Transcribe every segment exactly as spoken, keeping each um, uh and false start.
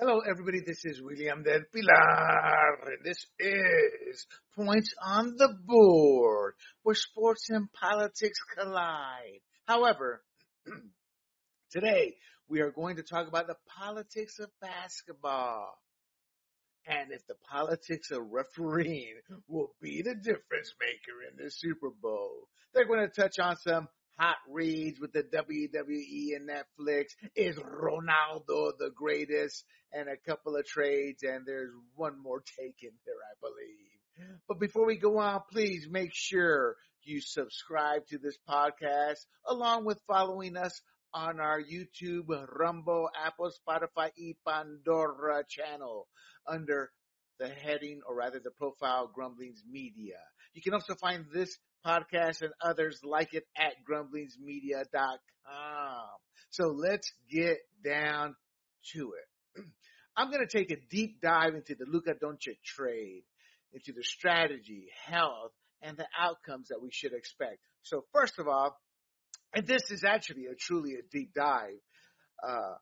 Hello, everybody. This is William del Pilar, and this is Points on the Board, where sports and politics collide. However, today we are going to talk about the politics of basketball. And if the politics of refereeing will be the difference maker in the Super Bowl. They're going to touch on some hot reads with the W W E and Netflix. Is Ronaldo the greatest? And a couple of trades, and there's one more taken there, I believe. But before we go on, please make sure you subscribe to this podcast along with following us on our YouTube, Rumble, Apple, Spotify, and Pandora channel under the heading, or rather the profile, Grumblings Media. You can also find this podcast and others like it at grumblings media dot com. So let's get down to it. I'm going to take a deep dive into the Luka Doncic trade, into the strategy, health, and the outcomes that we should expect. So first of all, and this is actually a truly a deep dive, uh,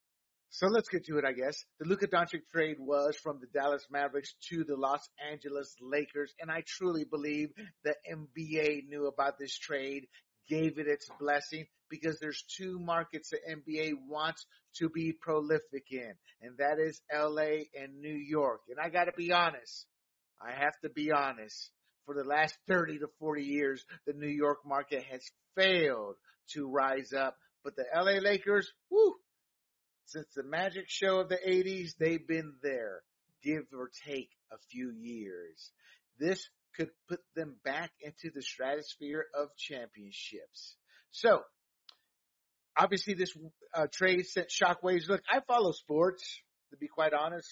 So let's get to it, I guess. The Luka Doncic trade was from the Dallas Mavericks to the Los Angeles Lakers, and I truly believe the N B A knew about this trade, gave it its blessing, because there's two markets the N B A wants to be prolific in, and that is L A and New York. And I got to be honest. I have to be honest. For the last thirty to forty years, the New York market has failed to rise up, but the L A Lakers, whoo, since the Magic show of the eighties, they've been there, give or take a few years. This could put them back into the stratosphere of championships. So, obviously this uh, trade sent shockwaves. Look, I follow sports, to be quite honest.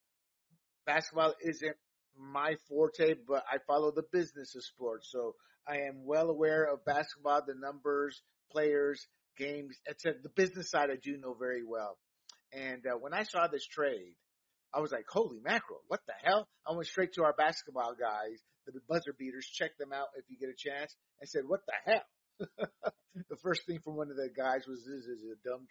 Basketball isn't my forte, but I follow the business of sports. So, I am well aware of basketball, the numbers, players, games, et cetera. The business side I do know very well. And uh, when I saw this trade, I was like, holy mackerel, what the hell? I went straight to our basketball guys, the buzzer beaters, check them out if you get a chance, and said, what the hell? The first thing from one of the guys was, this is a dumb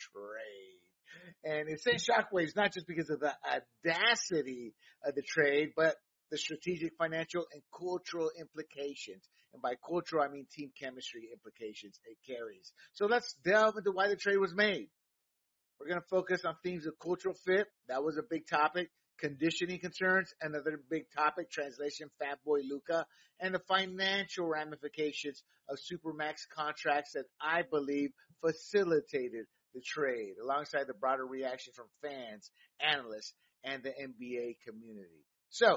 trade. And it sent shockwaves, not just because of the audacity of the trade, but the strategic, financial, and cultural implications. And by cultural, I mean team chemistry implications it carries. So let's delve into why the trade was made. We're going to focus on themes of cultural fit. That was a big topic. Conditioning concerns, another big topic. Translation, Fat Boy Luka. And the financial ramifications of Supermax contracts that I believe facilitated the trade, alongside the broader reaction from fans, analysts, and the N B A community. So,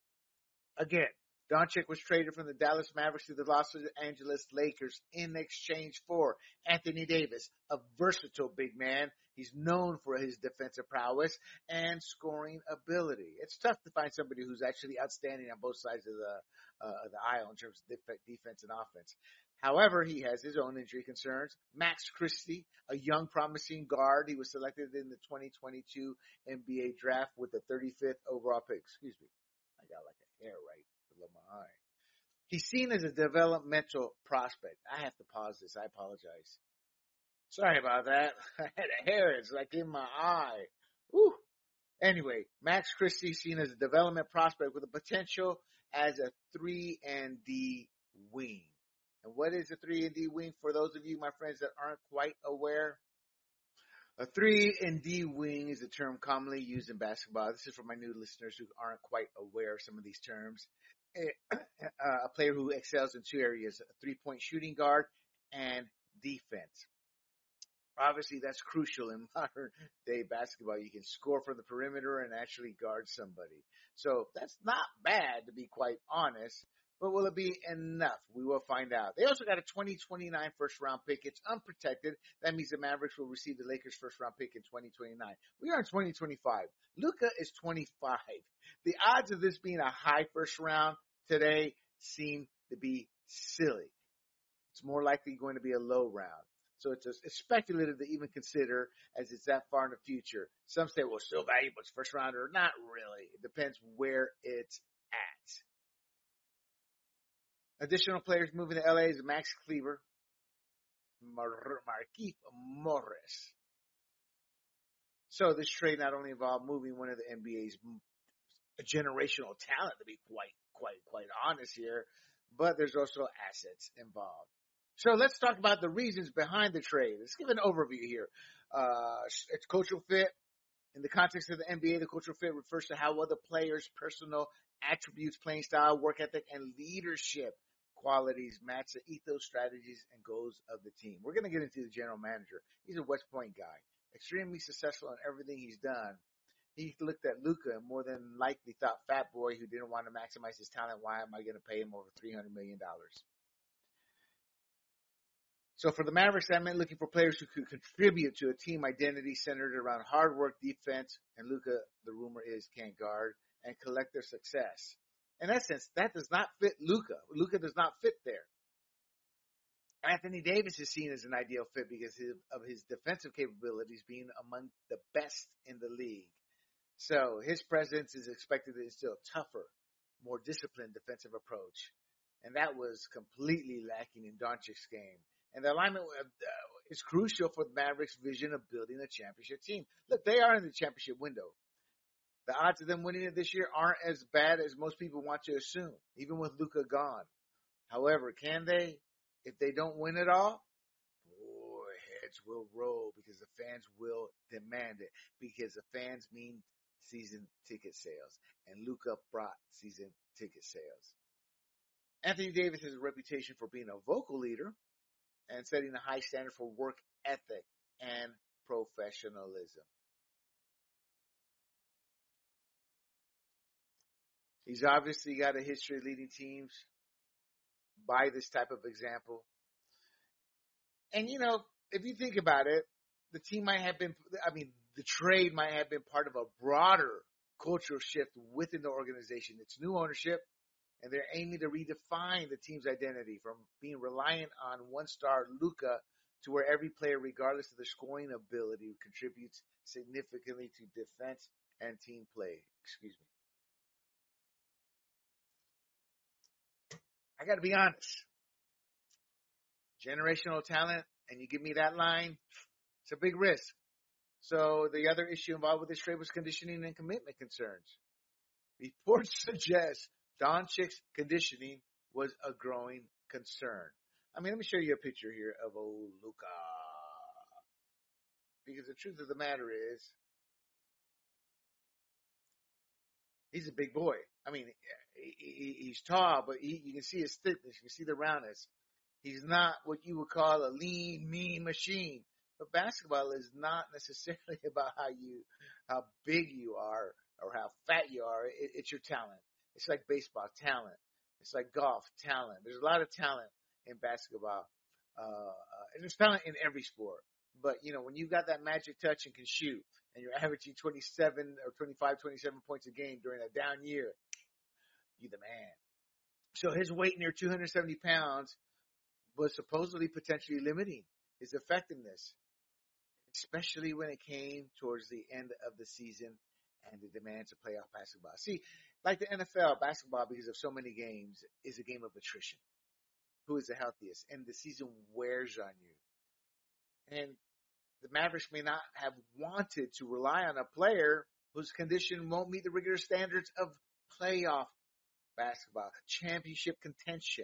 again, Doncic was traded from the Dallas Mavericks to the Los Angeles Lakers in exchange for Anthony Davis, a versatile big man. He's known for his defensive prowess and scoring ability. It's tough to find somebody who's actually outstanding on both sides of the uh, the aisle in terms of defense and offense. However, he has his own injury concerns. Max Christie, a young, promising guard. He was selected in the twenty twenty-two N B A draft with the thirty-fifth overall pick. Excuse me. I got like a hair right below my eye. He's seen as a developmental prospect. I have to pause this. I apologize. Sorry about that. I had a hair. It's like in my eye. Whew. Anyway, Max Christie seen as a development prospect with a potential as a three and D wing. And what is a three and D wing for those of you, my friends, that aren't quite aware? A three and D wing is a term commonly used in basketball. This is for my new listeners who aren't quite aware of some of these terms. A, a player who excels in two areas, a three-point shooting guard and defense. Obviously, that's crucial in modern day basketball. You can score from the perimeter and actually guard somebody. So that's not bad, to be quite honest. But will it be enough? We will find out. They also got a twenty twenty-nine first round pick. It's unprotected. That means the Mavericks will receive the Lakers first round pick in twenty twenty-nine. We are in twenty twenty-five. Luka is twenty-five. The odds of this being a high first round today seem to be silly. It's more likely going to be a low round. So it's, a, it's speculative to even consider, as it's that far in the future. Some say, well, still valuable. It's first rounder. Not really. It depends where it's at. Additional players moving to L A is Max Kleber, Mar- Markieff Morris, So this trade not only involved moving one of the N B A's generational talent, to be quite, quite, quite honest here, but there's also assets involved. So let's talk about the reasons behind the trade. Let's give an overview here. Uh, it's cultural fit. In the context of the N B A, the cultural fit refers to how other players' personal attributes, playing style, work ethic, and leadership qualities match the ethos, strategies, and goals of the team. We're going to get into the general manager. He's a West Point guy, extremely successful in everything he's done. He looked at Luka and more than likely thought, fat boy who didn't want to maximize his talent, why am I going to pay him over three hundred million dollars? So for the Mavericks, that meant looking for players who could contribute to a team identity centered around hard work, defense, and Luka, the rumor is, can't guard, and collective success. In essence, that does not fit Luka. Luka does not fit there. Anthony Davis is seen as an ideal fit because of his defensive capabilities being among the best in the league. So his presence is expected to instill a tougher, more disciplined defensive approach. And that was completely lacking in Doncic's game. And the alignment is crucial for the Mavericks' vision of building a championship team. Look, they are in the championship window. The odds of them winning it this year aren't as bad as most people want to assume, even with Luka gone. However, can they? If they don't win it all, boy, heads will roll because the fans will demand it. Because the fans mean season ticket sales. And Luka brought season ticket sales. Anthony Davis has a reputation for being a vocal leader and setting a high standard for work ethic and professionalism. He's obviously got a history of leading teams by this type of example. And, you know, if you think about it, the team might have been, I mean, the trade might have been part of a broader cultural shift within the organization. It's new ownership, and they're aiming to redefine the team's identity from being reliant on one-star Luka to where every player, regardless of their scoring ability, contributes significantly to defense and team play. Excuse me. I got to be honest. Generational talent, and you give me that line, it's a big risk. So the other issue involved with this trade was conditioning and commitment concerns. Reports suggest Doncic's conditioning was a growing concern. I mean, let me show you a picture here of old Luka. Because the truth of the matter is, he's a big boy. I mean, he, he, he's tall, but he, you can see his thickness. You can see the roundness. He's not what you would call a lean, mean machine. But basketball is not necessarily about how you, how big you are or how fat you are. It, it's your talent. It's like baseball, talent. It's like golf, talent. There's a lot of talent in basketball. Uh, uh, and there's talent in every sport. But, you know, when you've got that magic touch and can shoot, and you're averaging twenty-seven or twenty-five, twenty-seven points a game during a down year, you're the man. So his weight near two hundred seventy pounds was supposedly potentially limiting his effectiveness, especially when it came towards the end of the season and the demands of playoff basketball. See, like the N F L, basketball, because of so many games, is a game of attrition. Who is the healthiest? And the season wears on you. And the Mavericks may not have wanted to rely on a player whose condition won't meet the rigorous standards of playoff basketball, championship contention.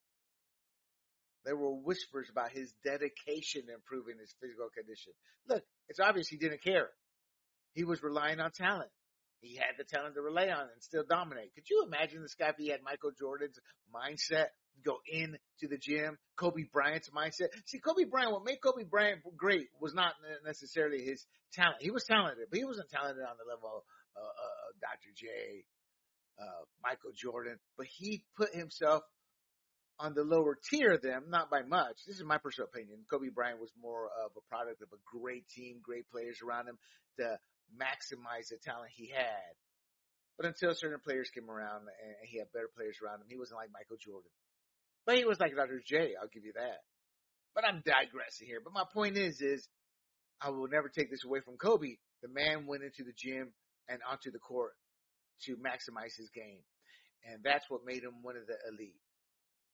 There were whispers about his dedication to improving his physical condition. Look, it's obvious he didn't care. He was relying on talent. He had the talent to rely on and still dominate. Could you imagine this guy if he had Michael Jordan's mindset? Go into the gym, Kobe Bryant's mindset. See, Kobe Bryant, what made Kobe Bryant great was not necessarily his talent. He was talented, but he wasn't talented on the level of uh, uh, Doctor J, uh, Michael Jordan. But he put himself on the lower tier of them, not by much. This is my personal opinion. Kobe Bryant was more of a product of a great team, great players around him to maximize the talent he had. But until certain players came around and he had better players around him, he wasn't like Michael Jordan. But he was like Doctor J, I'll give you that. But I'm digressing here. But my point is, is I will never take this away from Kobe. The man went into the gym and onto the court to maximize his game. And that's what made him one of the elite.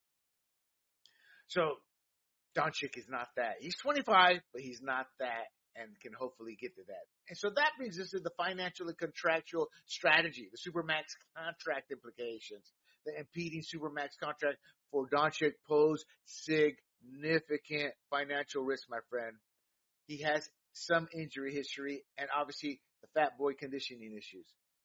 So Doncic is not that. He's twenty-five, but he's not that and can hopefully get to that. And so that brings us to the financial and contractual strategy, the Supermax contract implications. The impeding Supermax contract for Doncic pose significant financial risk, my friend. He has some injury history and obviously the fat boy conditioning issues.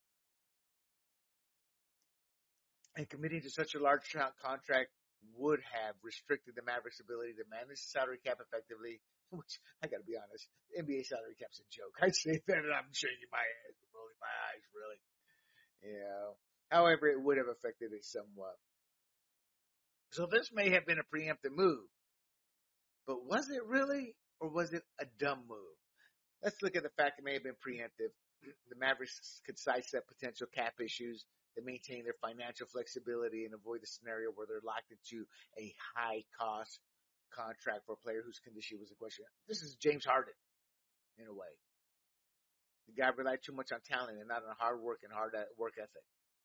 And committing to such a large contract would have restricted the Mavericks' ability to manage the salary cap effectively, which, I gotta be honest, the N B A salary cap's a joke. I say that and I'm shaking my head, rolling my eyes, really. You know. However, it would have affected it somewhat. So this may have been a preemptive move. But was it really, or was it a dumb move? Let's look at the fact it may have been preemptive. The Mavericks could sidestep potential cap issues to maintain their financial flexibility and avoid the scenario where they're locked into a high-cost contract for a player whose condition was in question. This is James Harden, in a way. The guy relied too much on talent and not on hard work and hard work ethic.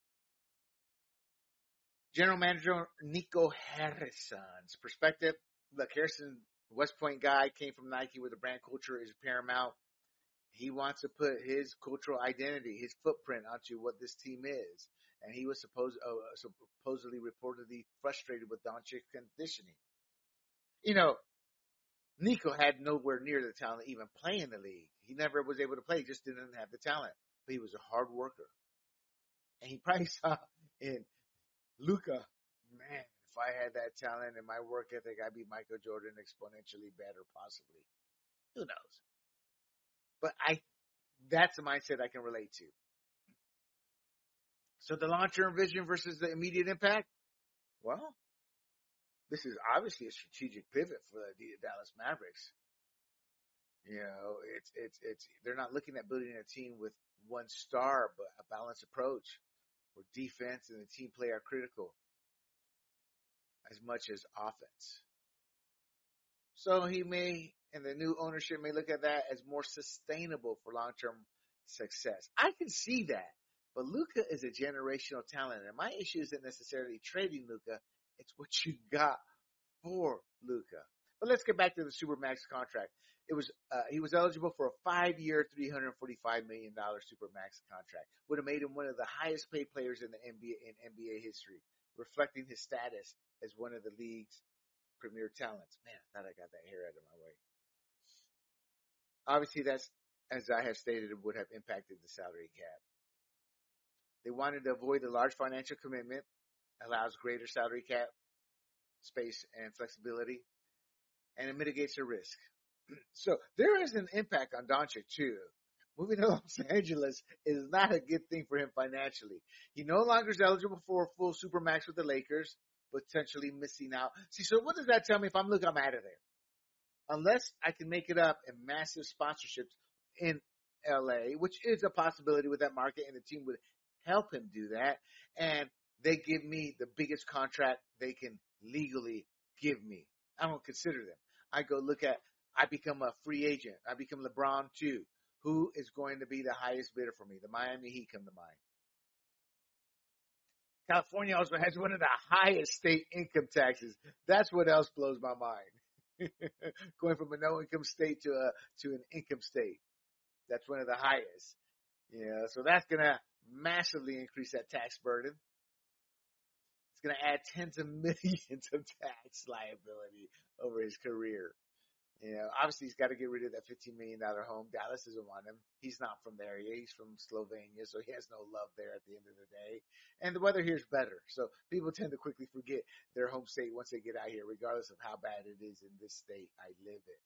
General Manager Nico Harrison's perspective. Look, Harrison, West Point guy, came from Nike where the brand culture is paramount. He wants to put his cultural identity, his footprint onto what this team is. And he was supposed, uh, supposedly reportedly frustrated with Doncic conditioning. You know, Nico had nowhere near the talent to even play in the league. He never was able to play. He just didn't have the talent. But he was a hard worker. And he probably saw in Luka, man, if I had that talent and my work ethic, I'd be Michael Jordan exponentially better, possibly. Who knows? But I, that's a mindset I can relate to. So the long-term vision versus the immediate impact? Well, this is obviously a strategic pivot for the Dallas Mavericks. You know, it's, it's, it's, they're not looking at building a team with one star, but a balanced approach where defense and the team play are critical as much as offense. So he may, and the new ownership may look at that as more sustainable for long-term success. I can see that. But Luka is a generational talent, and my issue isn't necessarily trading Luka. It's what you got for Luka. But let's get back to the Supermax contract. It was uh, he was eligible for a five-year, three hundred forty-five million dollars Supermax contract. Would have made him one of the highest-paid players in the N B A in N B A history, reflecting his status as one of the league's premier talents. Man, I thought I got that hair out of my way. Obviously, that's, as I have stated, it would have impacted the salary cap. They wanted to avoid the large financial commitment, allows greater salary cap space and flexibility, and it mitigates the risk. So there is an impact on Doncic too. Moving to Los Angeles is not a good thing for him financially. He no longer is eligible for a full Supermax with the Lakers, potentially missing out. See, so what does that tell me? If I'm looking, I'm out of there. Unless I can make it up in massive sponsorships in L A, which is a possibility with that market, and the team would help him do that, and they give me the biggest contract they can legally give me. I don't consider them. I go look at, I become a free agent. I become LeBron too. Who is going to be the highest bidder for me? The Miami Heat come to mind. California also has one of the highest state income taxes. That's what else blows my mind. Going from a no income state to a to an income state. That's one of the highest. Yeah, so that's gonna massively increase that tax burden. It's going to add tens of millions of tax liability over his career. You know, obviously he's got to get rid of that fifteen million dollars home. Dallas doesn't want him. He's not from there. He's from Slovenia, so he has no love there at the end of the day. And the weather here is better. So people tend to quickly forget their home state once they get out here, regardless of how bad it is in this state I live in.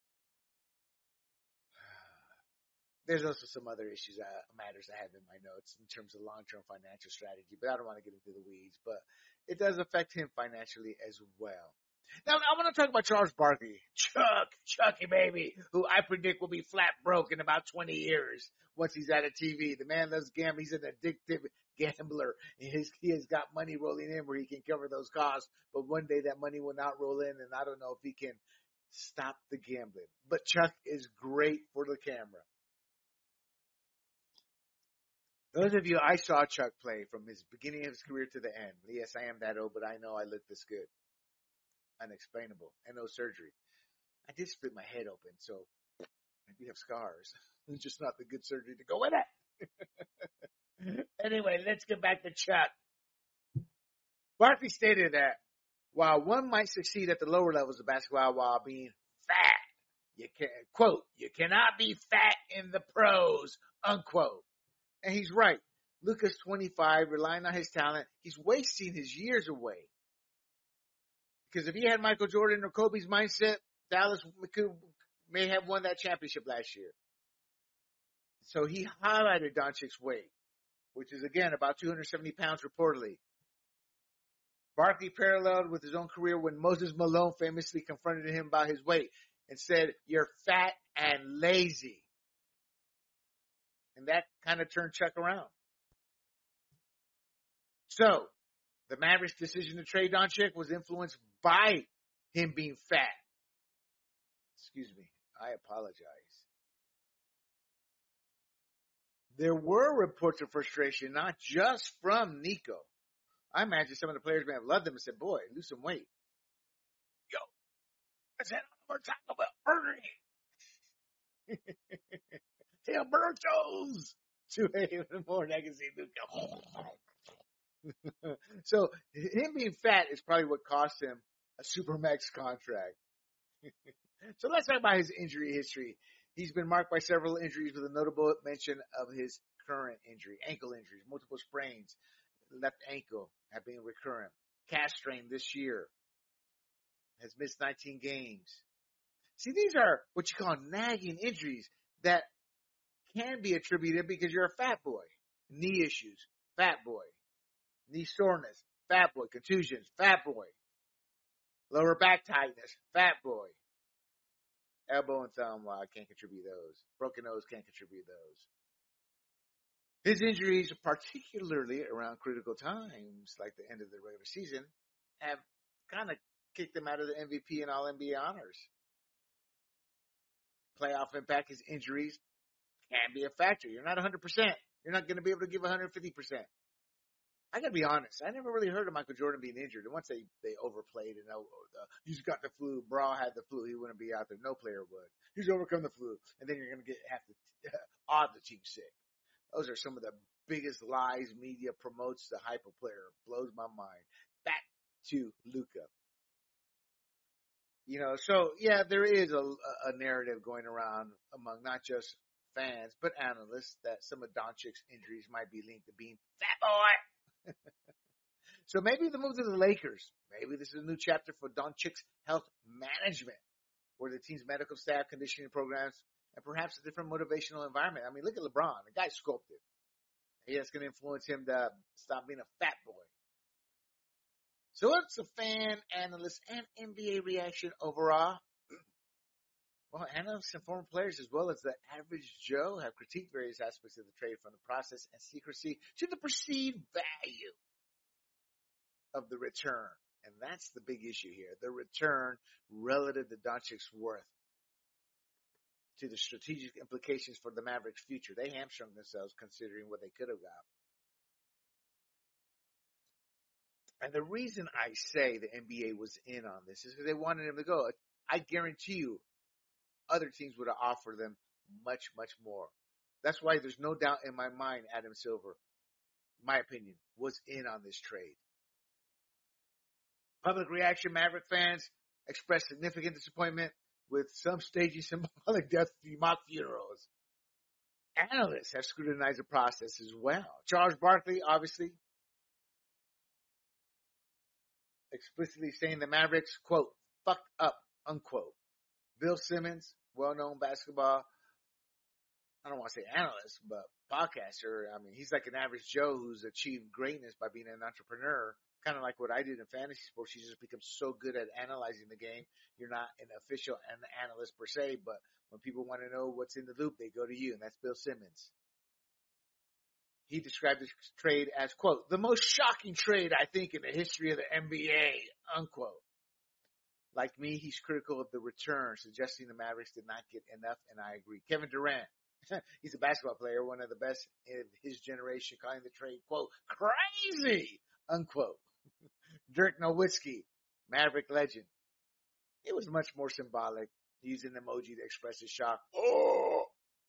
There's also some other issues, uh, matters I have in my notes in terms of long-term financial strategy, but I don't want to get into the weeds. But it does affect him financially as well. Now, I want to talk about Charles Barkley. Chuck, Chucky baby, who I predict will be flat broke in about twenty years once he's out of T V. The man loves gambling. He's an addictive gambler. He has, he has got money rolling in where he can cover those costs, but one day that money will not roll in, and I don't know if he can stop the gambling. But Chuck is great for the camera. Those of you, I saw Chuck play from his beginning of his career to the end. Yes, I am that old, but I know I look this good. Unexplainable. And no surgery. I did split my head open, so You have scars. It's just not the good surgery to go with it. Anyway, let's get back to Chuck. Barkley stated that while one might succeed at the lower levels of basketball while being fat, you can quote, you cannot be fat in the pros, unquote. And he's right. Luka's twenty-five, relying on his talent. He's wasting his years away. Because if he had Michael Jordan or Kobe's mindset, Dallas could, may have won that championship last year. So he highlighted Doncic's weight, which is, again, about two hundred seventy pounds reportedly. Barkley paralleled with his own career when Moses Malone famously confronted him about his weight and said, "You're fat and lazy." And that kind of turned Chuck around. So, the Mavericks' decision to trade Doncic was influenced by him being fat. Excuse me. I apologize. There were reports of frustration, not just from Nico. I imagine some of the players may have loved him and said, "Boy, lose some weight." Yo, let's head on over Taco Bell Burger King. Tell Burchos. two a.m. in the morning, I can see Luka. So, him being fat is probably what cost him a Supermax contract. So, let's talk about his injury history. He's been marked by several injuries with a notable mention of his current injury, ankle injuries, multiple sprains, left ankle have been recurrent. Calf strain this year. Has missed nineteen games. See, these are what you call nagging injuries that can be attributed because you're a fat boy. Knee issues, fat boy. Knee soreness, fat boy. Contusions, fat boy. Lower back tightness, fat boy. Elbow and thumb, well, I can't contribute those. Broken nose, can't contribute those. His injuries, particularly around critical times, like the end of the regular season, have kind of kicked him out of the M V P and All N B A honors. Playoff impact, his injuries can be a factor. You're not one hundred percent. You're not going to be able to give one hundred fifty percent. I got to be honest. I never really heard of Michael Jordan being injured. And once they, they overplayed and oh, uh, he's got the flu, Bra had the flu, he wouldn't be out there. No player would. He's overcome the flu. And then you're going to get have to odd the team sick. Those are some of the biggest lies media promotes to hype a player. Blows my mind. Back to Luka. You know, so yeah, there is a, a narrative going around among not just fans, but analysts that some of Doncic's injuries might be linked to being fat boy. So maybe the move to the Lakers. Maybe this is a new chapter for Doncic's health management, where the team's medical staff, conditioning programs, and perhaps a different motivational environment. I mean, look at LeBron. The guy's sculpted. Yeah, it's going to influence him to stop being a fat boy. So what's the fan, analyst, and N B A reaction overall? Well, analysts and former players, as well as the average Joe, have critiqued various aspects of the trade, from the process and secrecy to the perceived value of the return. And that's the big issue here. The return relative to Doncic's worth, to the strategic implications for the Mavericks' future. They hamstrung themselves considering what they could have got. And the reason I say the N B A was in on this is because they wanted him to go. I guarantee you other teams would have offered them much, much more. That's why there's no doubt in my mind Adam Silver, my opinion, was in on this trade. Public reaction, Maverick fans expressed significant disappointment, with some staging symbolic death mock funerals. Analysts have scrutinized the process as well. Charles Barkley, obviously, explicitly saying the Mavericks, quote, fucked up, unquote. Bill Simmons, well-known basketball, I don't want to say analyst, but podcaster. I mean, he's like an average Joe who's achieved greatness by being an entrepreneur, kind of like what I did in fantasy sports. You just become so good at analyzing the game. You're not an official analyst per se, but when people want to know what's in the loop, they go to you, and that's Bill Simmons. He described this trade as, quote, the most shocking trade, I think, in the history of the N B A, unquote. Like me, he's critical of the return, suggesting the Mavericks did not get enough, and I agree. Kevin Durant, he's a basketball player, one of the best in his generation, calling the trade, quote, crazy, unquote. Dirk Nowitzki, Maverick legend. It was much more symbolic. using an emoji to express his shock. Oh!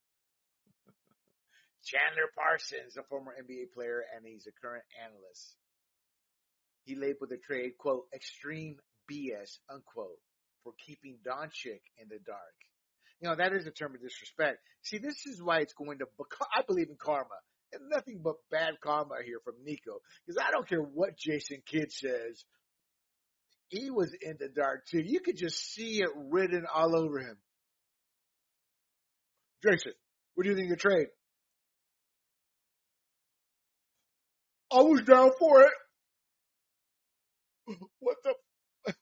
Chandler Parsons, a former N B A player, and he's a current analyst. He labeled the trade, quote, extreme B S, unquote, for keeping Doncic in the dark. You know, that is a term of disrespect. See, this is why it's going to, I believe in karma. And nothing but bad karma here from Nico. Because I don't care what Jason Kidd says. He was in the dark too. You could just see it written all over him. Jason, what do you think of the trade? I was down for it. What the?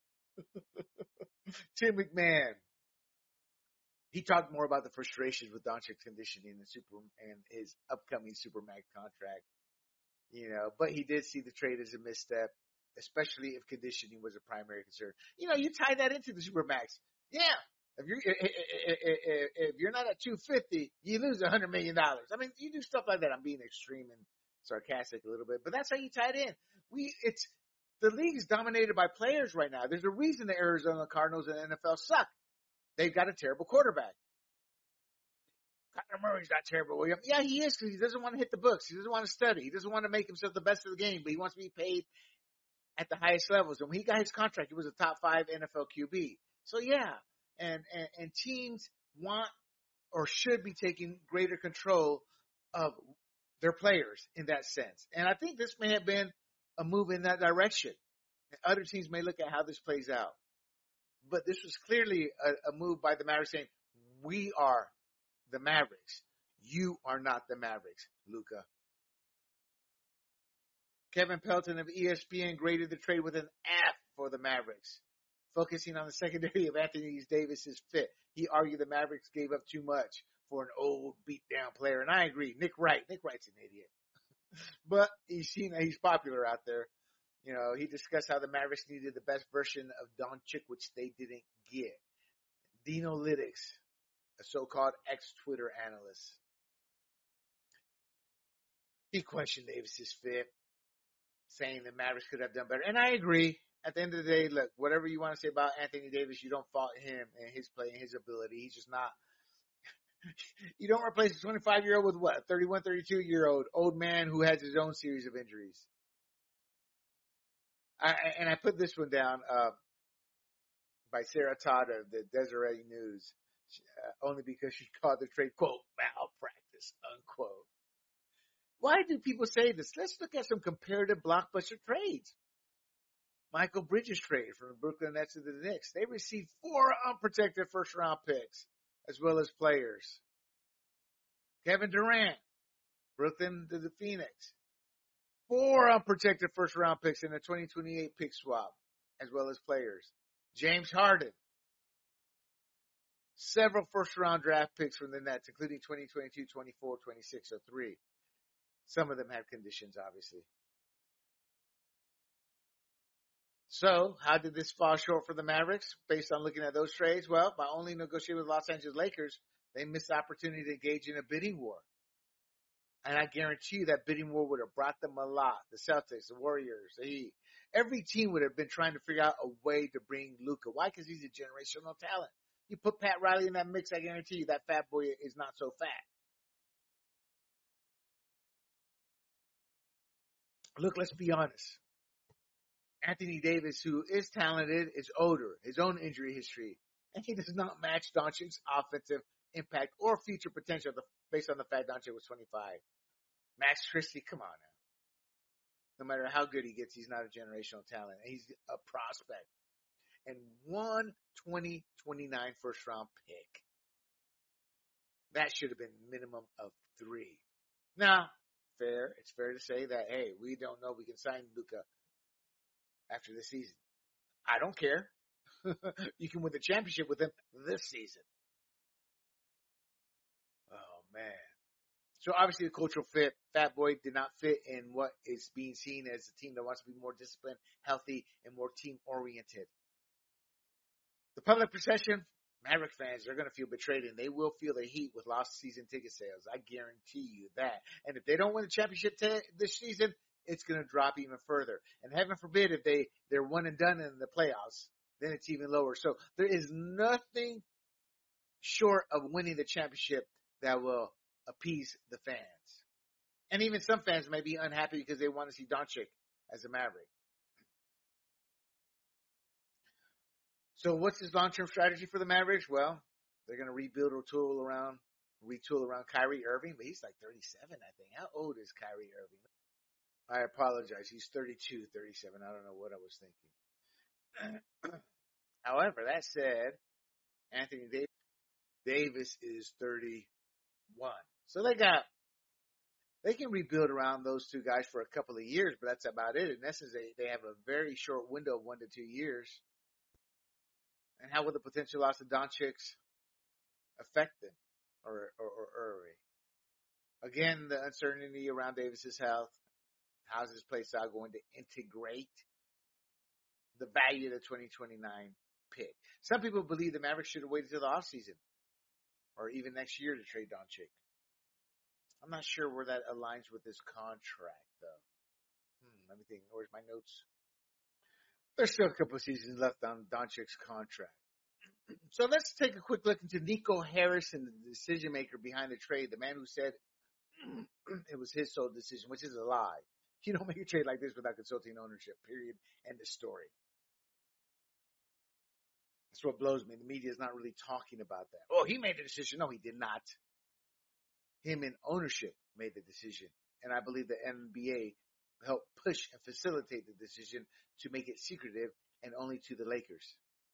Tim McMahon. He talked more about the frustrations with Doncic's conditioning and super and his upcoming Supermax contract. You know, but he did see the trade as a misstep, especially if conditioning was a primary concern. You know, you tie that into the Supermax. Yeah. If you're, if you're not at two fifty, you lose a hundred million dollars. I mean, you do stuff like that. I'm being extreme and sarcastic a little bit, but that's how you tie it in. We, it's, the league is dominated by players right now. There's a reason the Arizona Cardinals and the N F L suck. They've got a terrible quarterback. Kyler Murray's not terrible, William. Yeah, he is, because he doesn't want to hit the books. He doesn't want to study. He doesn't want to make himself the best of the game, but he wants to be paid at the highest levels. And when he got his contract, he was a top five N F L Q B. So yeah, and, and, and teams want or should be taking greater control of their players in that sense. And I think this may have been a move in that direction. And other teams may look at how this plays out. But this was clearly a, a move by the Mavericks saying, we are the Mavericks. You are not the Mavericks, Luka. Kevin Pelton of E S P N graded the trade with an F for the Mavericks, focusing on the secondary of Anthony Davis's fit. He argued the Mavericks gave up too much for an old, beat-down player. And I agree. Nick Wright. Nick Wright's an idiot. But he's seen that he's popular out there. You know, he discussed how the Mavericks needed the best version of Doncic, which they didn't get. Dinolytics, a so-called ex-Twitter analyst, he questioned Davis's fit, saying the Mavericks could have done better. And I agree. At the end of the day, look, whatever you want to say about Anthony Davis, you don't fault him and his play and his ability. He's just not. You don't replace a twenty-five-year-old with what? A thirty-one, thirty-two-year-old old man who has his own series of injuries. I, and I put this one down uh, by Sarah Todd of the Deseret News, uh, only because she called the trade, quote, malpractice, unquote. Why do people say this? Let's look at some comparative blockbuster trades. Michael Bridges trade from the Brooklyn Nets to the Knicks. They received four unprotected first-round picks, as well as players. Kevin Durant, Brooklyn to the Phoenix. Four unprotected first-round picks in a twenty twenty-eight pick swap, as well as players. James Harden. Several first-round draft picks from the Nets, including twenty twenty-two, twenty-four, twenty-six, or three. Some of them have conditions, obviously. So, how did this fall short for the Mavericks based on looking at those trades? Well, by only negotiating with Los Angeles Lakers, they missed the opportunity to engage in a bidding war. And I guarantee you that bidding war would have brought them a lot. The Celtics, the Warriors, the Heat. Every team would have been trying to figure out a way to bring Luka. Why? Because he's a generational talent. You put Pat Riley in that mix, I guarantee you that fat boy is not so fat. Look, let's be honest. Anthony Davis, who is talented, is older, his own injury history, and he does not match Doncic's offensive impact or future potential based on the fact Doncic was twenty-five. Max Christie, come on now. No matter how good he gets, he's not a generational talent. He's a prospect. And one twenty twenty-nine first round pick. That should have been minimum of three. Now, fair, it's fair to say that, hey, we don't know we can sign Luka after this season. I don't care. You can win the championship with him this season. Oh, man. So obviously the cultural fit, Fat Boy did not fit in what is being seen as a team that wants to be more disciplined, healthy, and more team-oriented. The public perception, Maverick fans are going to feel betrayed, and they will feel the heat with lost season ticket sales. I guarantee you that. And if they don't win the championship t- this season, it's going to drop even further. And heaven forbid if they, they're one and done in the playoffs. then it's even lower. So there is nothing short of winning the championship that will appease the fans. And even some fans may be unhappy because they want to see Doncic as a Maverick. So what's his long-term strategy for the Mavericks? Well, they're going to rebuild or tool around, retool around Kyrie Irving, but he's like thirty-seven, I think. How old is Kyrie Irving? I apologize. He's thirty-two, thirty-seven. I don't know what I was thinking. However, that said, Anthony Davis is thirty-one. So they got, they can rebuild around those two guys for a couple of years, but that's about it. In essence, they, they have a very short window of one to two years. And how will the potential loss of Doncic affect them or, or, or Irving? Again, the uncertainty around Davis's health. How's this play style going to integrate the value of the twenty twenty-nine pick? Some people believe the Mavericks should have waited until the offseason or even next year to trade Doncic. I'm not sure where that aligns with this contract, though. Hmm, let me think. Where's my notes? There's still a couple of seasons left on Doncic's contract. So let's take a quick look into Nico Harrison, the decision maker behind the trade, the man who said it was his sole decision, which is a lie. You don't make a trade like this without consulting ownership, period. End of story. That's what blows me. The media is not really talking about that. Oh, he made the decision. No, he did not. Him and ownership made the decision. And I believe the N B A helped push and facilitate the decision to make it secretive and only to the Lakers.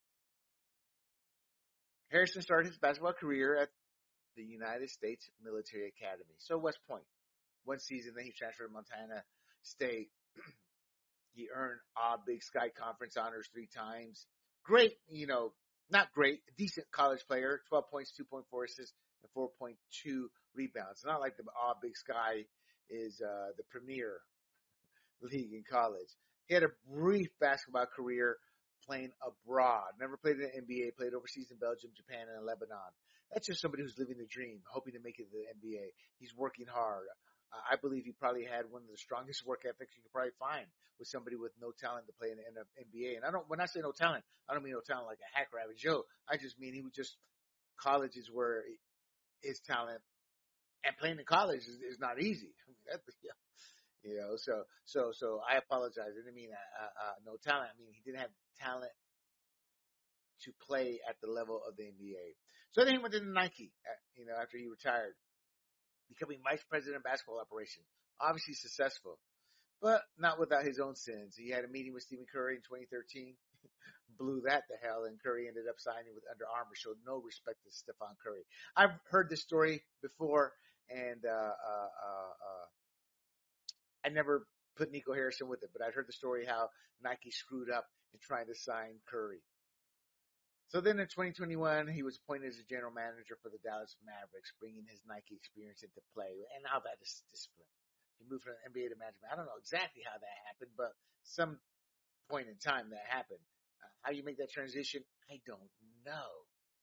Harrison started his basketball career at the United States Military Academy. So West Point. One season, then he transferred to Montana State. He earned all Big Sky Conference honors three times. Great, you know, not great, decent college player. twelve points, two point four assists, and four point two rebounds. It's not like the all Big Sky is uh, the premier league in college. He had a brief basketball career playing abroad. Never played in the N B A, played overseas in Belgium, Japan, and Lebanon. That's just somebody who's living the dream, hoping to make it to the N B A. He's working hard. I believe he probably had one of the strongest work ethics you could probably find with somebody with no talent to play in the N B A. And I don't, when I say no talent, I don't mean no talent like a hack rabbit Joe. I just mean he was just colleges where his talent and playing in college is, is not easy. I mean, that's, yeah. You know, so, so, so I apologize. I didn't mean, uh, uh, no talent. I mean, he didn't have talent to play at the level of the N B A. So then he went into Nike, you know, after he retired, becoming vice president of basketball operations. Obviously successful, but not without his own sins. He had a meeting with Stephen Curry in twenty thirteen, blew that to hell, and Curry ended up signing with Under Armour, showed no respect to Stephon Curry. I've heard this story before, and uh, uh, uh, uh, I never put Nico Harrison with it, but I've heard the story how Nike screwed up in trying to sign Curry. So then in twenty twenty-one, he was appointed as a general manager for the Dallas Mavericks, bringing his Nike experience into play. And how that is discipline. He moved from N B A to management. I don't know exactly how that happened, but some point in time that happened. Uh, how you make that transition, I don't know.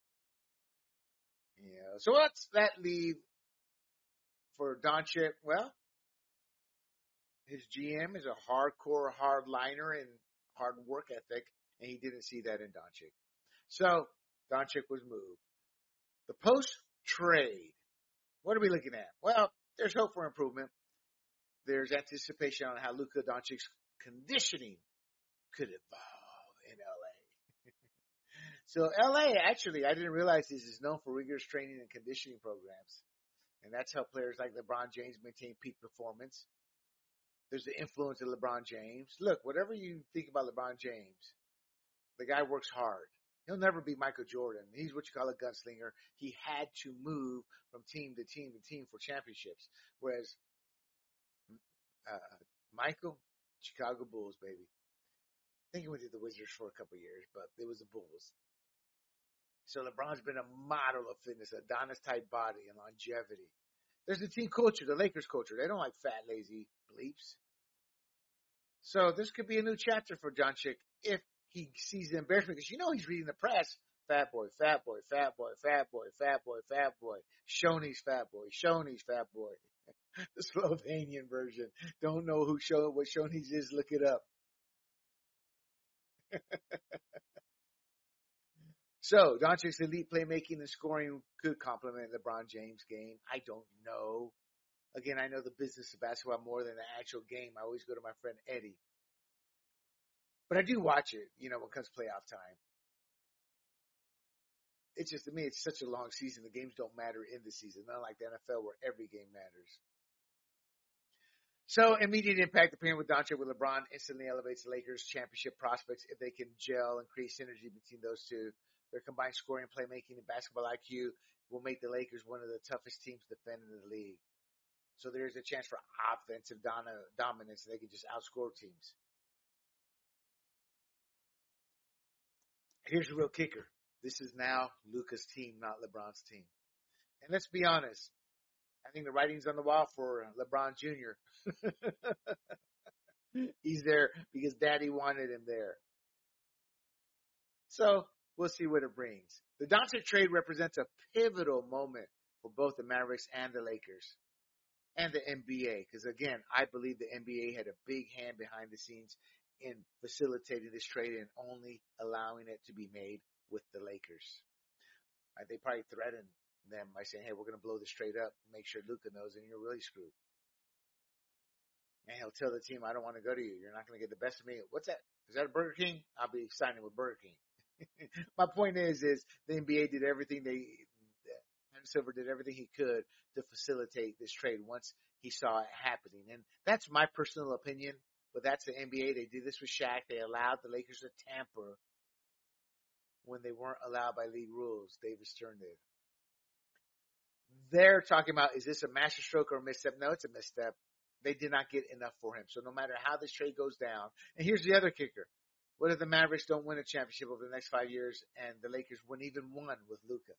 Yeah. So what's that leave for Doncic? Well, his G M is a hardcore hardliner and hard work ethic, and he didn't see that in Doncic. So Doncic was moved. The post-trade, what are we looking at? Well, there's hope for improvement. There's anticipation on how Luka Doncic's conditioning could evolve in L A. So L A, actually, I didn't realize this, is known for rigorous training and conditioning programs. And that's how players like LeBron James maintain peak performance. There's the influence of LeBron James. Look, whatever you think about LeBron James, the guy works hard. He'll never be Michael Jordan. He's what you call a gunslinger. He had to move from team to team to team for championships. Whereas uh, Michael, Chicago Bulls, baby. I think he went to the Wizards for a couple of years, but it was the Bulls. So LeBron's been a model of fitness, Adonis-type body and longevity. There's the team culture, the Lakers culture. They don't like fat, lazy bleeps. So this could be a new chapter for Doncic if he sees the embarrassment, because you know he's reading the press. Fat boy, fat boy, fat boy, fat boy, fat boy, fat boy. Shoney's fat boy, Shoney's fat boy. The Slovenian version. Don't know who show what Shoney's is, look it up. So, Doncic's elite playmaking and scoring could complement LeBron James' game. I don't know. Again, I know the business of basketball more than the actual game. I always go to my friend Eddie. But I do watch it, you know, when it comes playoff time. It's just, to me, it's such a long season. The games don't matter in the season, not like the N F L where every game matters. So, immediate impact appearing with Doncic with LeBron instantly elevates the Lakers' championship prospects if they can gel and create synergy between those two. Their combined scoring, playmaking, and basketball I Q will make the Lakers one of the toughest teams to defend in the league. So there's a chance for offensive dominance. They can just outscore teams. Here's the real kicker. This is now Luka's team, not LeBron's team. And let's be honest. I think the writing's on the wall for LeBron Junior He's there because Daddy wanted him there. So we'll see what it brings. The Doncic trade represents a pivotal moment for both the Mavericks and the Lakers and the N B A. Because, again, I believe the N B A had a big hand behind the scenes in facilitating this trade and only allowing it to be made with the Lakers. Right? They probably threatened them by saying, hey, we're going to blow this trade up, make sure Luka knows, and you're really screwed. And he'll tell the team, I don't want to go to you. You're not going to get the best of me. What's that? Is that a Burger King? I'll be signing with Burger King. My point is, is the N B A did everything they, Adam Silver did everything he could to facilitate this trade once he saw it happening. And that's my personal opinion, but that's the N B A. They did this with Shaq. They allowed the Lakers to tamper when they weren't allowed by league rules. David Stern did. They're talking about, is this a masterstroke or a misstep? No, it's a misstep. They did not get enough for him. So no matter how this trade goes down, and here's the other kicker. What if the Mavericks don't win a championship over the next five years and the Lakers win even one with Luka?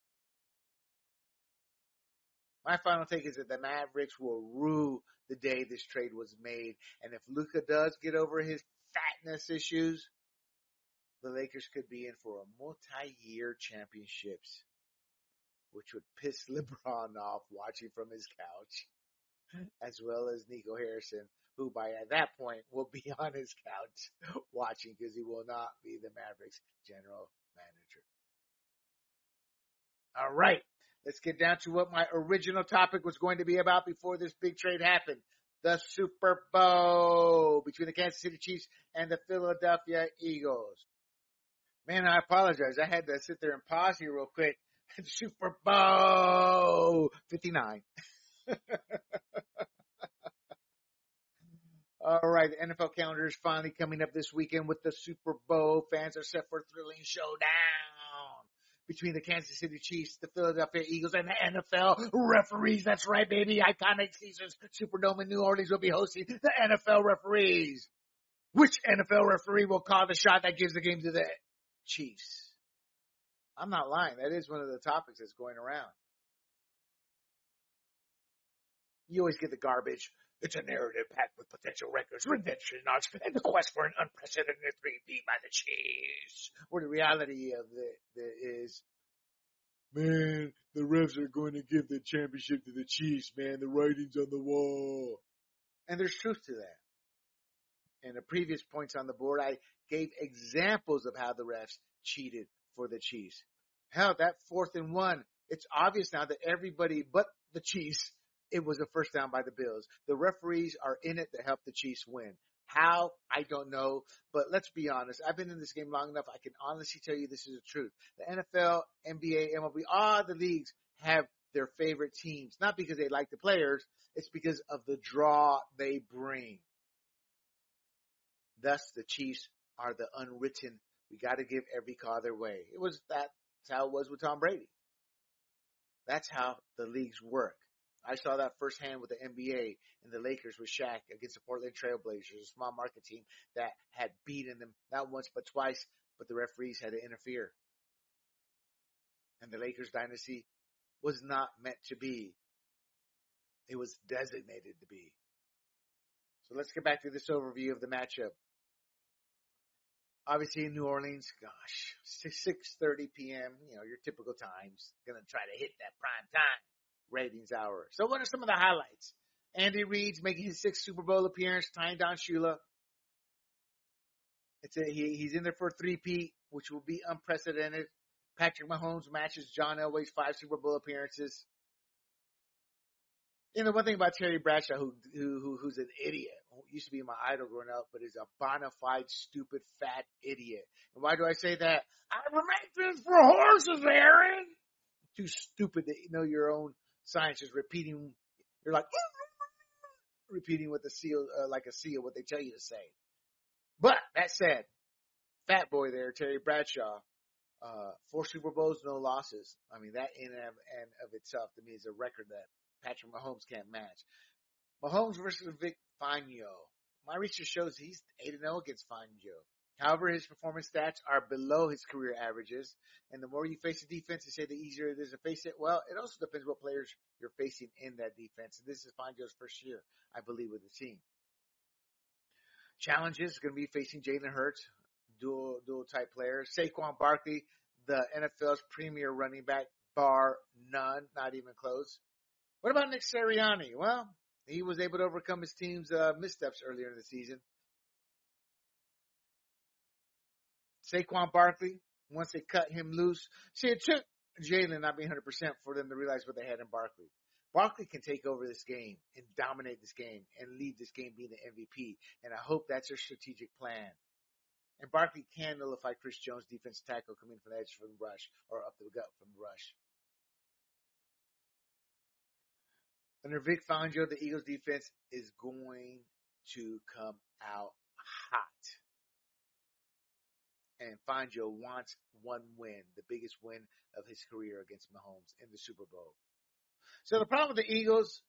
My final take is that the Mavericks will rue the day this trade was made. And if Luka does get over his fatness issues, the Lakers could be in for a multi-year championships, which would piss LeBron off watching from his couch, as well as Nico Harrison, who by at that point will be on his couch watching because he will not be the Mavericks general manager. All right, let's get down to what my original topic was going to be about before this big trade happened. The Super Bowl between the Kansas City Chiefs and the Philadelphia Eagles. Man, I apologize. I had to sit there and pause here real quick. Super Bowl fifty-nine. All right, the N F L calendar is finally coming up this weekend with the Super Bowl. Fans are set for a thrilling showdown between the Kansas City Chiefs, the Philadelphia Eagles, and the N F L referees. That's right, baby. Iconic Caesars Superdome in New Orleans will be hosting the N F L referees. Which N F L referee will call the shot that gives the game to the Chiefs? I'm not lying. That is one of the topics that's going around. You always get the garbage. It's a narrative packed with potential records, redemption arcs, and the quest for an unprecedented three-peat by the Chiefs. Where the reality of it is, man, the refs are going to give the championship to the Chiefs, man. The writing's on the wall. And there's truth to that. In the previous points on the board, I gave examples of how the refs cheated for the Chiefs. Hell, that fourth and one, it's obvious now that everybody but the Chiefs, it was a first down by the Bills. The referees are in it to help the Chiefs win. How? I don't know. But let's be honest. I've been in this game long enough. I can honestly tell you this is the truth. The N F L, N B A, M L B, all the leagues have their favorite teams. Not because they like the players. It's because of the draw they bring. Thus, the Chiefs are the unwritten. We got to give every call their way. It was that, that's how it was with Tom Brady. That's how the leagues work. I saw that firsthand with the N B A and the Lakers with Shaq against the Portland Trailblazers, a small market team that had beaten them not once but twice, but the referees had to interfere. And the Lakers dynasty was not meant to be. It was designated to be. So let's get back to this overview of the matchup. Obviously in New Orleans, gosh, six thirty p.m., you know, your typical times. Going to try to hit that prime time ratings hour. So what are some of the highlights? Andy Reid's making his sixth Super Bowl appearance, tying down Shula. It's a, he, he's in there for a three-peat, which will be unprecedented. Patrick Mahomes matches John Elway's five Super Bowl appearances. You know, one thing about Terry Bradshaw, who, who who's an idiot, who used to be my idol growing up, but is a bona fide, stupid, fat idiot. And why do I say that? I will make this for horses, Aaron. Too stupid to know your own science. Just repeating. You're like repeating what the seal, uh, like a seal, what they tell you to say. But that said, fat boy there, Terry Bradshaw, uh, four Super Bowls, no losses. I mean, that in and of, and of itself to me is a record that Patrick Mahomes can't match. Mahomes versus Vic Fangio. My research shows he's eight and oh against Fangio. However, his performance stats are below his career averages. And the more you face a defense, they say the easier it is to face it. Well, it also depends what players you're facing in that defense. And this is Fangio's first year, I believe, with the team. Challenges are going to be facing Jalen Hurts, dual dual type players. Saquon Barkley, the N F L's premier running back, bar none, not even close. What about Nick Sirianni? Well, he was able to overcome his team's uh, missteps earlier in the season. Saquon Barkley, once they cut him loose, see, it took Jalen not being one hundred percent for them to realize what they had in Barkley. Barkley can take over this game and dominate this game and lead this game being the M V P, and I hope that's their strategic plan. And Barkley can nullify Chris Jones' defense tackle coming from the edge from the rush or up the gut from the rush. Under Vic Fangio, the Eagles defense is going to come out hot. And Fangio wants one win, the biggest win of his career against Mahomes in the Super Bowl. So the problem with the Eagles,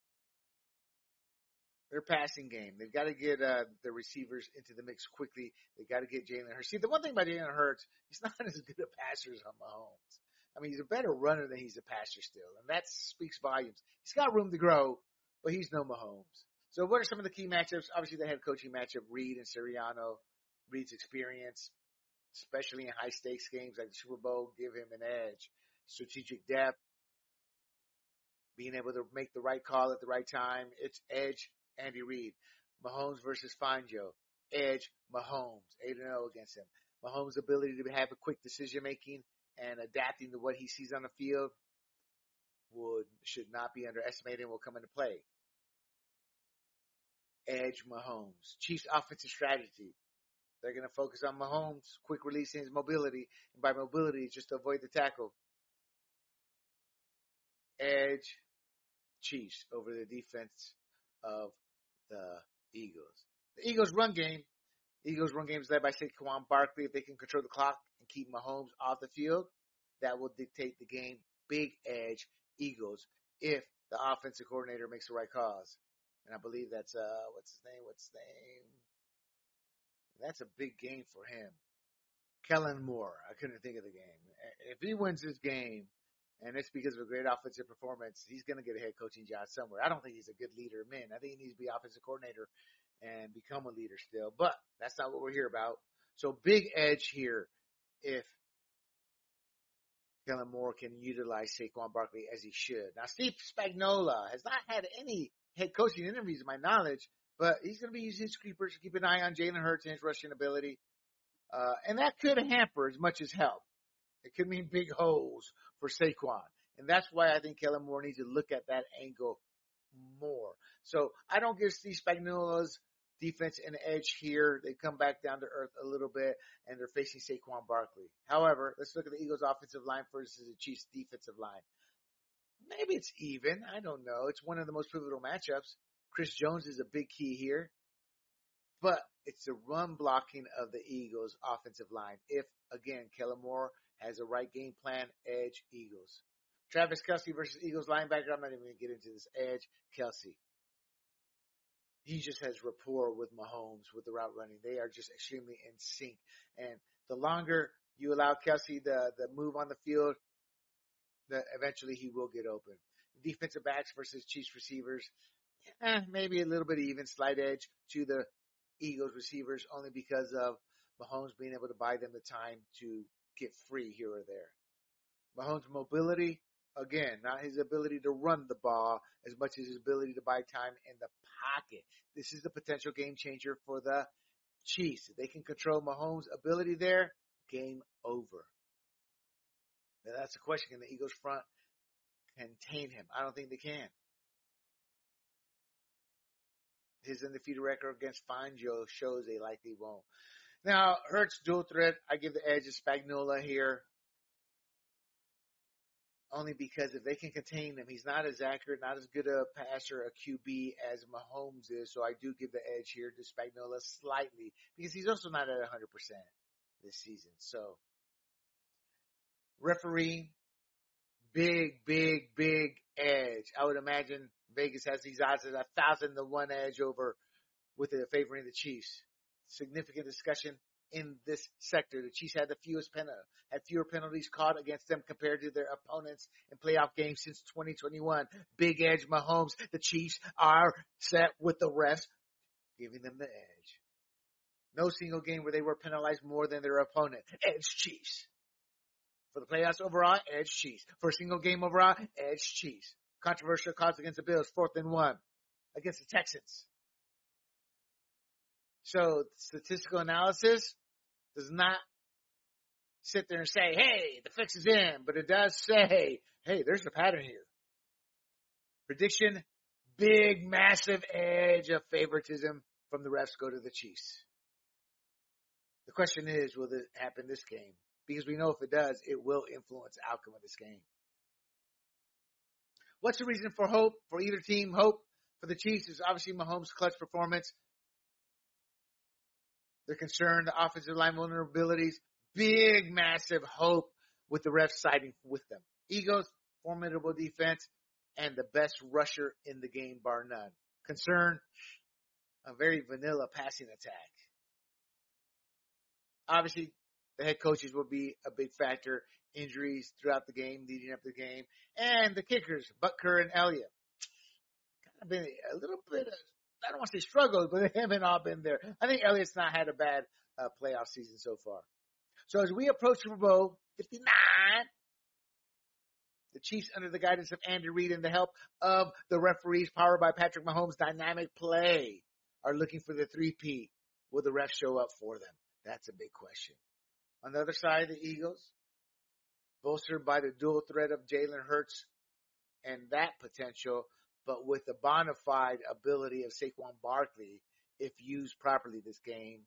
their passing game. They've got to get uh, the receivers into the mix quickly. They've got to get Jalen Hurts. See, the one thing about Jalen Hurts, he's not as good a passer as Mahomes. I mean, he's a better runner than he's a passer still, and that speaks volumes. He's got room to grow, but he's no Mahomes. So what are some of the key matchups? Obviously, the head coaching matchup, Reed and Sirianno. Reed's experience, especially in high-stakes games like the Super Bowl, give him an edge. Strategic depth, being able to make the right call at the right time. It's edge, Andy Reid. Mahomes versus Fangio. Edge, Mahomes. eight and oh against him. Mahomes' ability to have a quick decision-making and adapting to what he sees on the field would should not be underestimated and will come into play. Edge, Mahomes. Chiefs' offensive strategy. They're going to focus on Mahomes, quick releasing his mobility. And by mobility, it's just to avoid the tackle. Edge, Chiefs over the defense of the Eagles. The Eagles' run game. The Eagles' run game is led by Saquon Barkley. If they can control the clock and keep Mahomes off the field, that will dictate the game. Big edge, Eagles, if the offensive coordinator makes the right calls. And I believe that's, uh, what's his name? What's his name? That's a big game for him. Kellen Moore. I couldn't think of the game. If he wins this game, and it's because of a great offensive performance, he's going to get a head coaching job somewhere. I don't think he's a good leader of men. I think he needs to be offensive coordinator and become a leader still. But that's not what we're here about. So big edge here if Kellen Moore can utilize Saquon Barkley as he should. Now, Steve Spagnuolo has not had any head coaching interviews, to my knowledge, but he's going to be using his creepers to keep an eye on Jalen Hurts and his rushing ability. Uh, and that could hamper as much as help. It could mean big holes for Saquon. And that's why I think Kellen Moore needs to look at that angle more. So I don't give Steve Spagnuolo's defense an edge here. They come back down to earth a little bit, and they're facing Saquon Barkley. However, let's look at the Eagles' offensive line versus the Chiefs' defensive line. Maybe it's even. I don't know. It's one of the most pivotal matchups. Chris Jones is a big key here. But it's the run blocking of the Eagles' offensive line. If, again, Kellen Moore has a right game plan, edge, Eagles. Travis Kelce versus Eagles linebacker. I'm not even going to get into this. Edge, Kelce. He just has rapport with Mahomes with the route running. They are just extremely in sync. And the longer you allow Kelce the, the move on the field, the, eventually he will get open. Defensive backs versus Chiefs receivers. Eh, maybe a little bit even, slight edge to the Eagles receivers only because of Mahomes being able to buy them the time to get free here or there. Mahomes' mobility, again, not his ability to run the ball as much as his ability to buy time in the pocket. This is the potential game changer for the Chiefs. If they can control Mahomes' ability there, game over. That's the question. Can the Eagles front contain him? I don't think they can. His undefeated record against Fangio shows they likely won't. Now, Hurts dual threat, I give the edge to Spagnuolo here. Only because if they can contain him, he's not as accurate, not as good a passer, a Q B as Mahomes is. So I do give the edge here to Spagnuolo slightly because he's also not at one hundred percent this season. So referee, big, big, big edge. I would imagine Vegas has these odds at a thousand to one edge over with the favoring the Chiefs. Significant discussion in this sector. The Chiefs had the fewest pen, had fewer penalties caught against them compared to their opponents in playoff games since twenty twenty-one. Big edge Mahomes. The Chiefs are set with the refs, giving them the edge. No single game where they were penalized more than their opponent. Edge Chiefs. For the playoffs overall, edge Chiefs. For a single game overall, edge Chiefs. Controversial calls against the Bills, fourth and one. Against the Texans. So statistical analysis does not sit there and say, hey, the fix is in, but it does say, hey, there's a pattern here. Prediction, big, massive edge of favoritism from the refs go to the Chiefs. The question is, will it happen this game? Because we know if it does, it will influence the outcome of this game. What's the reason for hope for either team? Hope for the Chiefs is obviously Mahomes' clutch performance. They're concerned, the offensive line vulnerabilities, big, massive hope with the refs siding with them. Eagles, formidable defense, and the best rusher in the game, bar none. Concern, a very vanilla passing attack. Obviously, the head coaches will be a big factor. Injuries throughout the game, leading up to the game. And the kickers, Butker and Elliott. Kind of been a little bit of, I don't want to say struggles, but they haven't all been there. I think Elliott's not had a bad uh, playoff season so far. So as we approach Super Bowl fifty-nine, the Chiefs, under the guidance of Andy Reid and the help of the referees, powered by Patrick Mahomes' dynamic play, are looking for the three-peat. Will the refs show up for them? That's a big question. On the other side, the Eagles, bolstered by the dual threat of Jalen Hurts and that potential, but with the bona fide ability of Saquon Barkley, if used properly this game,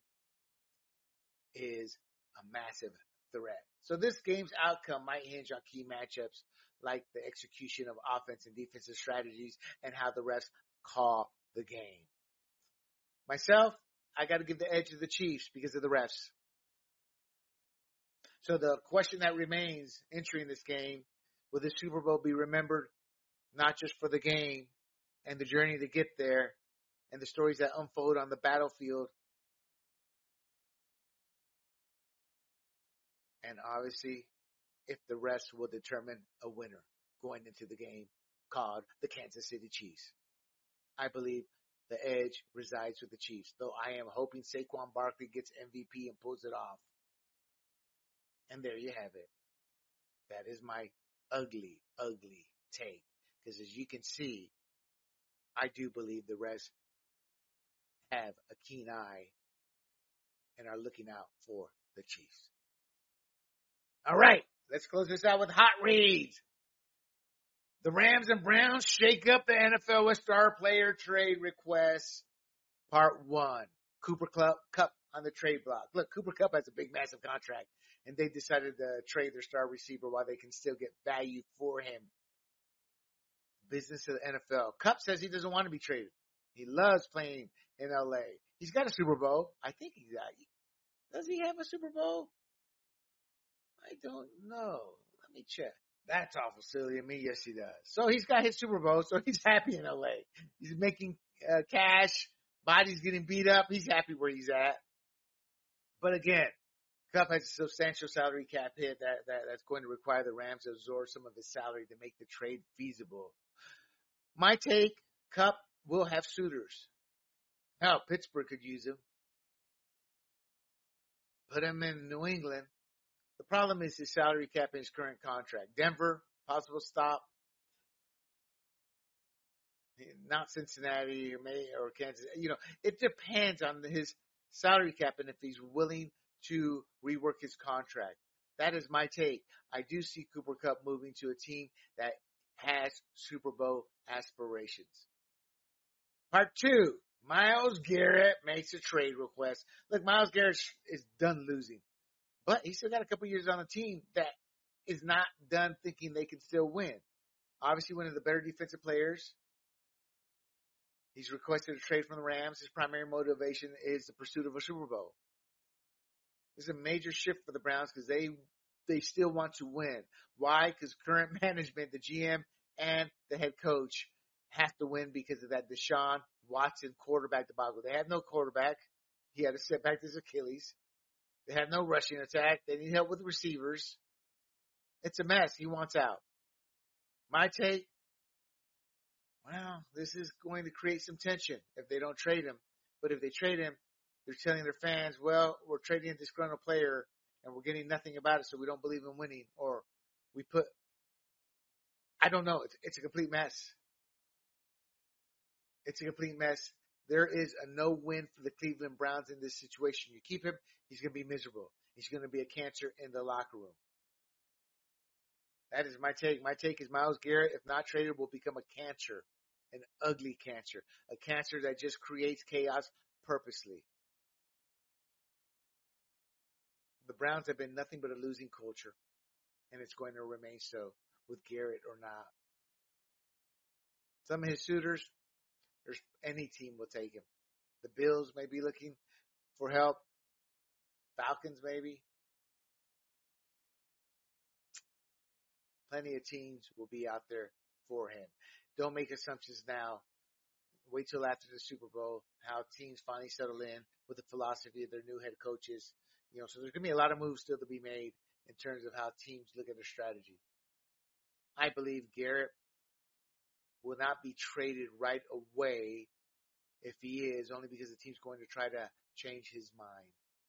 is a massive threat. So this game's outcome might hinge on key matchups like the execution of offense and defensive strategies and how the refs call the game. Myself, I got to give the edge to the Chiefs because of the refs. So the question that remains entering this game, will the Super Bowl be remembered not just for the game and the journey to get there and the stories that unfold on the battlefield, and obviously if the refs will determine a winner going into the game called the Kansas City Chiefs. I believe the edge resides with the Chiefs, though I am hoping Saquon Barkley gets M V P and pulls it off. And there you have it. That is my ugly, ugly take. Because as you can see, I do believe the refs have a keen eye and are looking out for the Chiefs. All right, let's close this out with hot reads. The Rams and Browns shake up the N F L with star player trade requests. Part one. Cooper Kupp on the trade block. Look, Cooper Kupp has a big, massive contract, and they decided to trade their star receiver while they can still get value for him. Business of the N F L. Kupp says he doesn't want to be traded. He loves playing in L A. He's got a Super Bowl. I think he's got. Does he have a Super Bowl? I don't know. Let me check. That's awful silly of me. Yes, he does. So he's got his Super Bowl, so he's happy in L A. He's making uh, cash. Body's getting beat up. He's happy where he's at. But again, Kupp has a substantial salary cap hit that, that that's going to require the Rams to absorb some of his salary to make the trade feasible. My take, Kupp will have suitors. Hell, Pittsburgh could use him. Put him in New England. The problem is his salary cap in his current contract. Denver, possible stop. Not Cincinnati or May or Kansas. You know, it depends on his salary cap and if he's willing to rework his contract. That is my take. I do see Cooper Kupp moving to a team that has Super Bowl aspirations. Part two, Myles Garrett makes a trade request. Look, Myles Garrett is done losing, but he's still got a couple years on a team that is not done thinking they can still win. Obviously, one of the better defensive players. He's requested a trade from the Rams. His primary motivation is the pursuit of a Super Bowl. This is a major shift for the Browns because they they still want to win. Why? Because current management, the G M and the head coach, have to win because of that Deshaun Watson quarterback debacle. They had no quarterback. He had to set back his Achilles. They had no rushing attack. They need help with the receivers. It's a mess. He wants out. My take, well, this is going to create some tension if they don't trade him. But if they trade him, they're telling their fans, well, we're trading a disgruntled player and we're getting nothing about it, so we don't believe in winning. Or we put, I don't know. It's, it's a complete mess. It's a complete mess. There is a no win for the Cleveland Browns in this situation. You keep him, he's going to be miserable. He's going to be a cancer in the locker room. That is my take. My take is Myles Garrett, if not traded, will become a cancer, an ugly cancer, a cancer that just creates chaos purposely. The Browns have been nothing but a losing culture, and it's going to remain so with Garrett or not. Some of his suitors, there's any team will take him. The Bills may be looking for help. Falcons maybe. Plenty of teams will be out there for him. Don't make assumptions now. Wait till after the Super Bowl, how teams finally settle in with the philosophy of their new head coaches. You know, so there's going to be a lot of moves still to be made in terms of how teams look at their strategy. I believe Garrett will not be traded right away. If he is, only because the team's going to try to change his mind.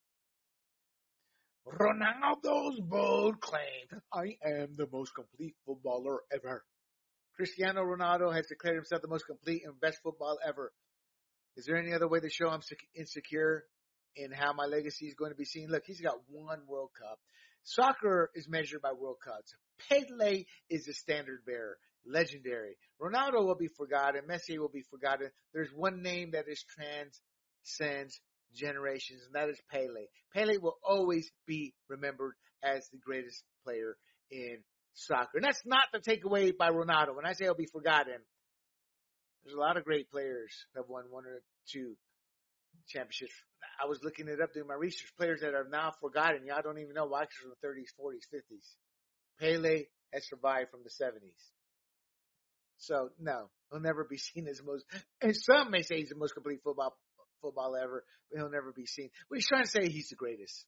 Ronaldo's bold claim, I am the most complete footballer ever. Cristiano Ronaldo has declared himself the most complete and best footballer ever. Is there any other way to show I'm insecure in how my legacy is going to be seen? Look, he's got one World Cup. Soccer is measured by World Cups. Pele is the standard bearer. Legendary. Ronaldo will be forgotten. Messi will be forgotten. There's one name that is transcends generations, and that is Pele. Pele will always be remembered as the greatest player in soccer. And that's not the takeaway by Ronaldo. When I say he'll be forgotten, there's a lot of great players that have won one or two championships. I was looking it up doing my research. Players that are now forgotten. Y'all don't even know why, because from the thirties, forties, fifties. Pele has survived from the seventies. So, no, he'll never be seen as the most, and some may say he's the most complete football football ever, but he'll never be seen. But he's trying to say he's the greatest.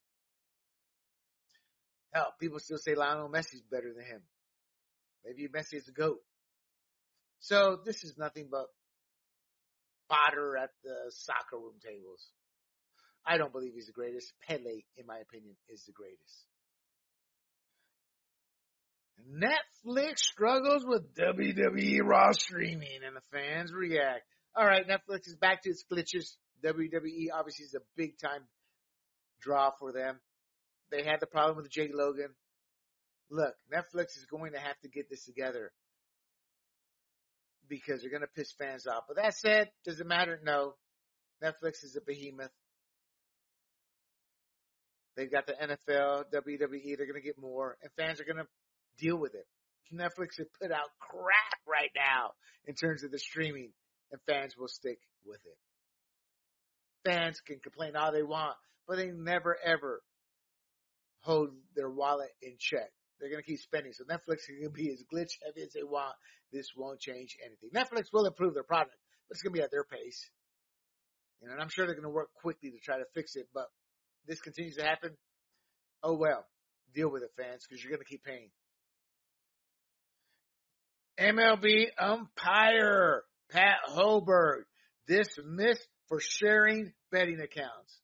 Hell, people still say Lionel Messi's better than him. Maybe Messi is the GOAT. So, this is nothing but fodder at the soccer room tables. I don't believe he's the greatest. Pele, in my opinion, is the greatest. Netflix struggles with W W E Raw streaming, and the fans react. All right, Netflix is back to its glitches. W W E obviously is a big time draw for them. They had the problem with Jake Logan. Look, Netflix is going to have to get this together because they're going to piss fans off. But that said, does it matter? No. Netflix is a behemoth. They've got the N F L, W W E. They're going to get more, and fans are going to deal with it. Netflix has put out crap right now in terms of the streaming, and fans will stick with it. Fans can complain all they want, but they never, ever hold their wallet in check. They're going to keep spending. So Netflix is going to be as glitch heavy as they want. This won't change anything. Netflix will improve their product, but it's going to be at their pace. You know, and I'm sure they're going to work quickly to try to fix it, but this continues to happen. Oh, well, deal with it, fans, because you're going to keep paying. M L B umpire Pat Hoiberg dismissed for sharing betting accounts.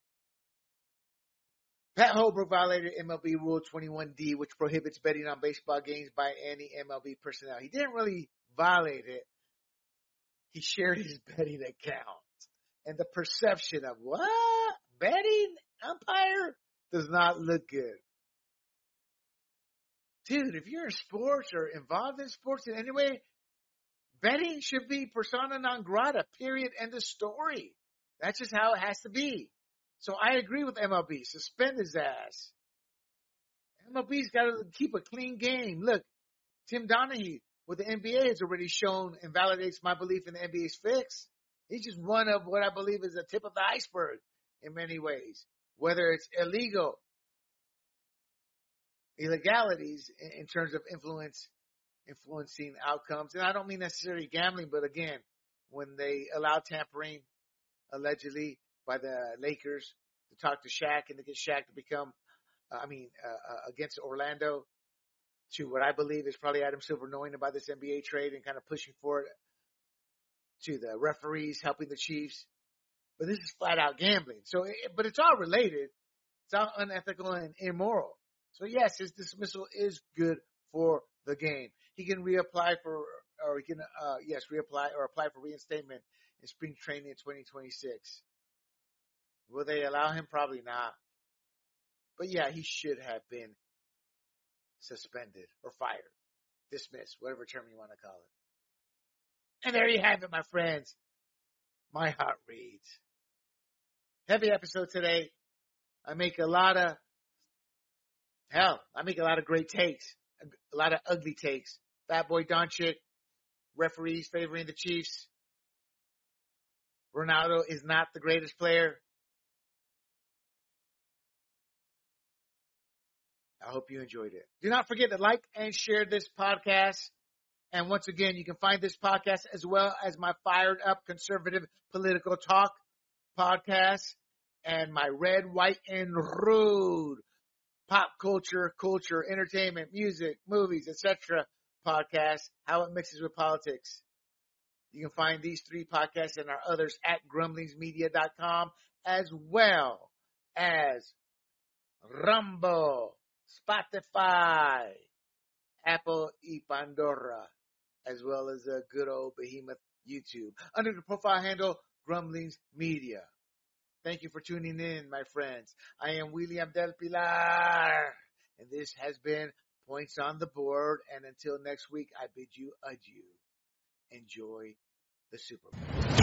Pat Hoiberg violated M L B Rule twenty-one D, which prohibits betting on baseball games by any M L B personnel. He didn't really violate it. He shared his betting account. And the perception of, what? Betting umpire? Does not look good. dude, if you're in sports or involved in sports in any way, betting should be persona non grata, period, end of story. That's just how it has to be. So I agree with M L B. Suspend his ass. M L B's got to keep a clean game. Look, Tim Donaghy with the N B A has already shown and validates my belief in the N B A's fix. He's just one of what I believe is the tip of the iceberg in many ways. Whether it's illegal, illegalities in, in terms of influence, influencing outcomes. And I don't mean necessarily gambling, but again, when they allow tampering, allegedly, by the Lakers to talk to Shaq and to get Shaq to become, uh, I mean, uh, uh, against Orlando, to what I believe is probably Adam Silver knowing about this N B A trade and kind of pushing for it, to the referees helping the Chiefs. But this is flat out gambling. So, it, but it's all related. It's all unethical and immoral. So yes, his dismissal is good for the game. He can reapply for, or he can, uh, yes, reapply or apply for reinstatement in spring training in twenty twenty-six. Will they allow him? Probably not. But yeah, he should have been suspended or fired, dismissed, whatever term you want to call it. And there you have it, my friends. My heart reads. Heavy episode today. I make a lot of, hell, I make a lot of great takes. A lot of ugly takes. Fat Boy Doncic, referees favoring the Chiefs. Ronaldo is not the greatest player. I hope you enjoyed it. Do not forget to like and share this podcast. And once again, you can find this podcast as well as my Fired Up Conservative Political Talk podcast and my Red, White, and Rude pop culture, culture, entertainment, music, movies, et cetera podcast, how it mixes with politics. You can find these three podcasts and our others at grumblings media dot com, as well as Rumble, Spotify, Apple y Pandora, as well as a good old behemoth YouTube, under the profile handle Grumblings Media. Thank you for tuning in, my friends. I am William Del Pilar, and this has been Points on the Board. And until next week, I bid you adieu. Enjoy the Super Bowl.